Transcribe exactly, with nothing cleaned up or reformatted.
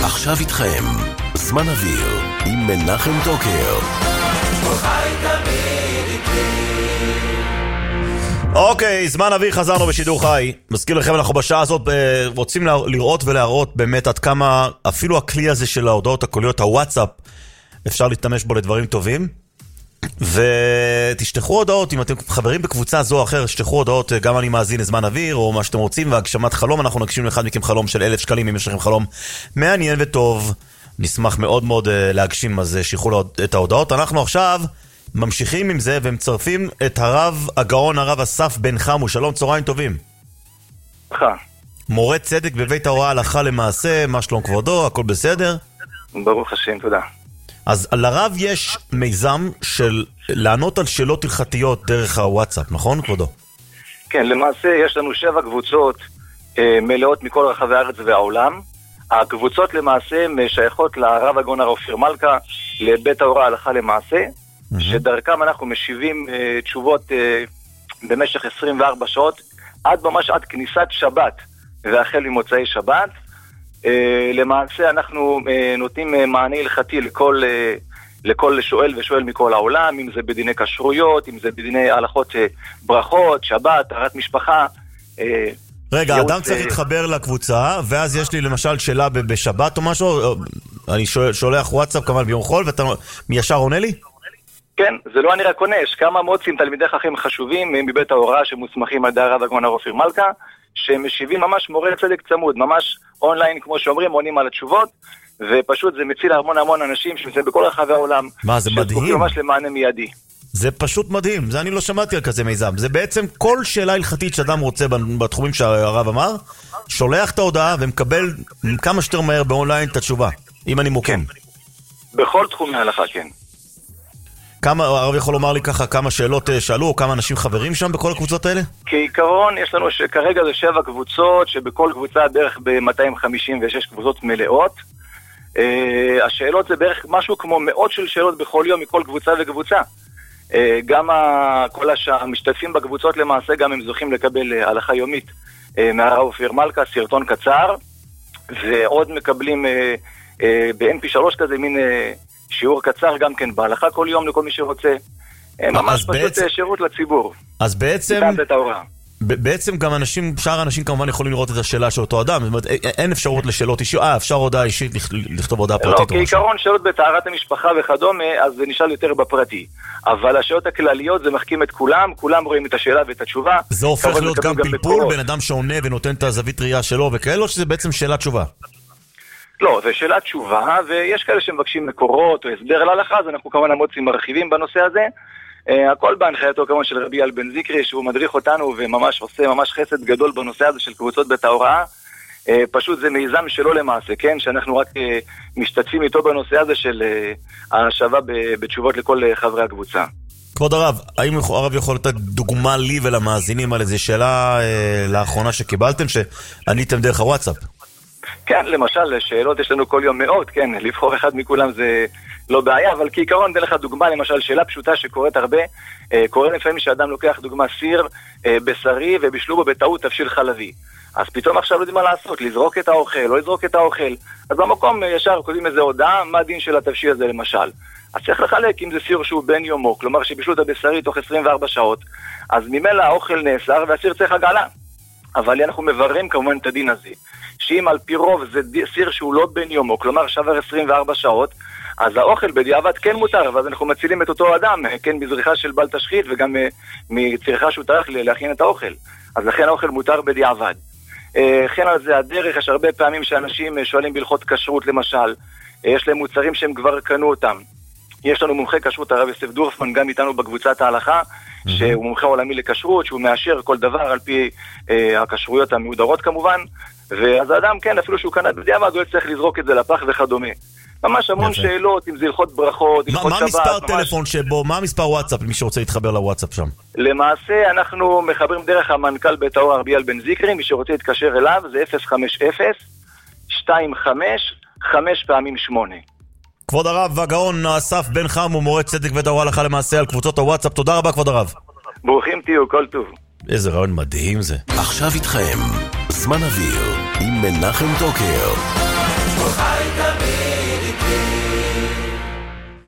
עכשיו איתכם, זמן אוויר עם מנחם טוקר. אוקיי, זמן אוויר, חזרנו בשידור חי. מזכיר לכם, אנחנו בשעה הזאת רוצים לראות ולהראות באמת עד כמה אפילו הכלי הזה של ההודעות הקוליות, הוואטסאפ, אפשר להשתמש בו לדברים טובים. ותשתחו הודעות, אם אתם חברים בקבוצה זו או אחר, תשתחו הודעות, גם אני מאזין לזמן אוויר או מה שאתם רוצים, והגשמת חלום, אנחנו נגשים לאחד מכם חלום של אלף שקלים. אם יש לכם חלום מעניין וטוב, נשמח מאוד מאוד להגשים, אז שיחו את ההודעות. אנחנו עכשיו ממשיכים עם זה ומצרפים את הרב הגאון, הרב אסף בן חמו. שלום, צהריים טובים. מורה צדק בבית ההוראה הלכה למעשה, מה שלום כבודו, הכל בסדר? ברוך השם, תודה. אז לרב יש מיזם של לענות על שאלות הלכתיות דרך הוואטסאפ, נכון כבודו? כן, למעשה יש לנו שבע קבוצות אה, מלאות מכל רחבי הארץ והעולם. הקבוצות למעשה שייכות לרב הגאון הרב אופיר מלכה, לבית ההוראה הלכה למעשה, mm-hmm. שדרכם אנחנו משיבים אה, תשובות אה, במשך עשרים וארבע שעות, עד ממש עד כניסת שבת, והחל ממוצאי שבת. Uh, למעשה אנחנו uh, נותנים uh, מענה הלכתי לכל, uh, לכל שואל ושואל מכל העולם, אם זה בדיני כשרויות, אם זה בדיני הלכות uh, ברכות, שבת, טהרת משפחה. Uh, רגע, יעוץ, אדם צריך uh... להתחבר לקבוצה, ואז יש לי למשל שאלה ב- בשבת או משהו, אני שואל, שולח וואטסאפ כמובן ביום חול, ואתה מישר עונה לי? כן, זה לא אני רק עונה, יש כמה מוצאים תלמידי חכמים חשובים מבית ההוראה שמוסמכים על ידי הרב הגאון הרב אופיר מלכה, שמשיבים ממש מורה צדק צמוד, ממש אונליין, כמו שאומרים, עונים על התשובות, ופשוט זה מציל המון המון אנשים שנמצאים בכל רחבי העולם. מה, זה מדהים? שזקוקים ממש למענה מיידי. זה פשוט מדהים, זה אני לא שמעתי על כזה מיזם. זה בעצם כל שאלה הלכתית שאדם רוצה בתחומים שהרב אמר, שולח את ההודעה ומקבל כמה שיותר מהר באונליין את התשובה, אם אני מוקם. בכל תחומי ההלכה, כן. כמה, הרב יכול לומר לי ככה, כמה שאלות שאלו, או כמה אנשים חברים שם בכל הקבוצות האלה? כעיקרון, יש לנו שכרגע זה שבע קבוצות, שבכל קבוצה בערך ב-מאתיים חמישים ושש קבוצות מלאות. Uh, השאלות זה בערך משהו כמו מאות של שאלות בכל יום מכל קבוצה וקבוצה. Uh, גם ה- כל הש- המשתתפים בקבוצות למעשה, גם הם זוכים לקבל uh, הלכה יומית uh, מהרב אופיר מלכה, סרטון קצר, ועוד מקבלים uh, uh, ב-אם פי שלוש כזה מין... Uh, שיעור קצר גם כן בהלכה כל יום לכל מי שרוצה. ממש פשוט בעצם... שירות לציבור. אז בעצם... בעצם גם אנשים, שאר האנשים כמובן יכולים לראות את השאלה של אותו אדם. זאת אומרת, אין אפשרות לשאלות אישיות. אה, אפשר הודעה אישית לכתוב הודעה פרטית. לא, כעיקרון שאלות בטהרת המשפחה וכדומה, אז זה נשאל יותר בפרטי. אבל השאלות הכלליות זה מחכים את כולם, כולם רואים את השאלה ואת התשובה. זה הופך להיות גם פלפול, בן אדם שעונה ונותן את הזווית ראייה שלו וכאלו, שזה בעצם שאלה תשובה. לא, זה שאלה תשובה, ויש כאלה שמבקשים מקורות או הסבר להלכה, אז אנחנו כמובן המוצאים מרחיבים בנושא הזה. Uh, הכל בהנחייתו כמובן של רבי אל בן זיקרי, שהוא מדריך אותנו וממש עושה ממש חסד גדול בנושא הזה של קבוצות בית ההוראה. Uh, פשוט זה מיזם שלו למעשה, כן? שאנחנו רק uh, משתתפים איתו בנושא הזה של uh, ההשבה בתשובות לכל uh, חברי הקבוצה. כבוד הרב, האם הרב יכול לתת דוגמה לי ולמאזינים על איזו שאלה uh, לאחרונה שקיבלתם, שעניתם דרך הוואטסאפ? כן, למשל, שאלות יש לנו כל יום מאות, כן, לבחור אחד מכולם זה לא בעיה, אבל כעיקרון דרך הדוגמה, למשל, שאלה פשוטה שקורית הרבה, קורה לפעמים שאדם לוקח דוגמה סיר, בשרי, ובשלו בו בטעות תבשיל חלבי. אז פתאום עכשיו לא יודעים מה לעשות, לזרוק את האוכל, לא לזרוק את האוכל. אז במקום ישר כותבים איזה הודעה, מה הדין של התבשיל הזה למשל. אז צריך לחלק אם זה סיר שהוא בן יומו, כלומר שבשלו את הבשרי תוך עשרים וארבע שעות, אז ממילא האוכל נאסר והסיר צריך הגעלה. אבל אנחנו מבררים כמובן את הדין הזה. שאם על פי רוב זה סיר שהוא לא בן יומו, כלומר שבר עשרים וארבע שעות, אז האוכל בדיעבד כן מותר, ואז אנחנו מצילים את אותו אדם, כן, בזריחה של בל תשחית, וגם uh, מצריכה שהוא טרח להכין את האוכל. אז לכן האוכל מותר בדיעבד. Uh, כן על זה הדרך, יש הרבה פעמים שאנשים שואלים בהלכות כשרות למשל, uh, יש להם מוצרים שהם כבר קנו אותם. יש לנו מומחה כשרות, הרב יוסף דורפמן, גם איתנו בקבוצת ההלכה, mm-hmm. שהוא מומחה עולמי לכשרות, שהוא מאשר כל דבר על פי uh, הכשרויות המהודרות כמובן, ואז האדם, כן, אפילו שהוא קנה בדיעבד, הוא צריך לזרוק את זה לפח וכדומה. ממש המון יפה. שאלות, אם זה הלכות ברכות, הלכות שבת. מה מספר ממש... טלפון שבו, מה מספר וואטסאפ, למי שרוצה להתחבר לוואטסאפ שם? למעשה, אנחנו מחברים דרך המנכ"ל בית ההוראה רבי אל בן זיקרי, מי שרוצה להתקשר אליו, זה אפס חמש אפס שתיים חמש חמש פעמים שמונה. כבוד הרב והגאון אסף בן חמו, מורה צדק בית ההוראה הלכה למעשה על קבוצות הוואטסאפ. תודה רבה, כבוד הרב. ברוכים תהיו, כל טוב. איזה רעיון מדהים זה. עכשיו איתכם, זמן אוויר עם מנחם טוקר.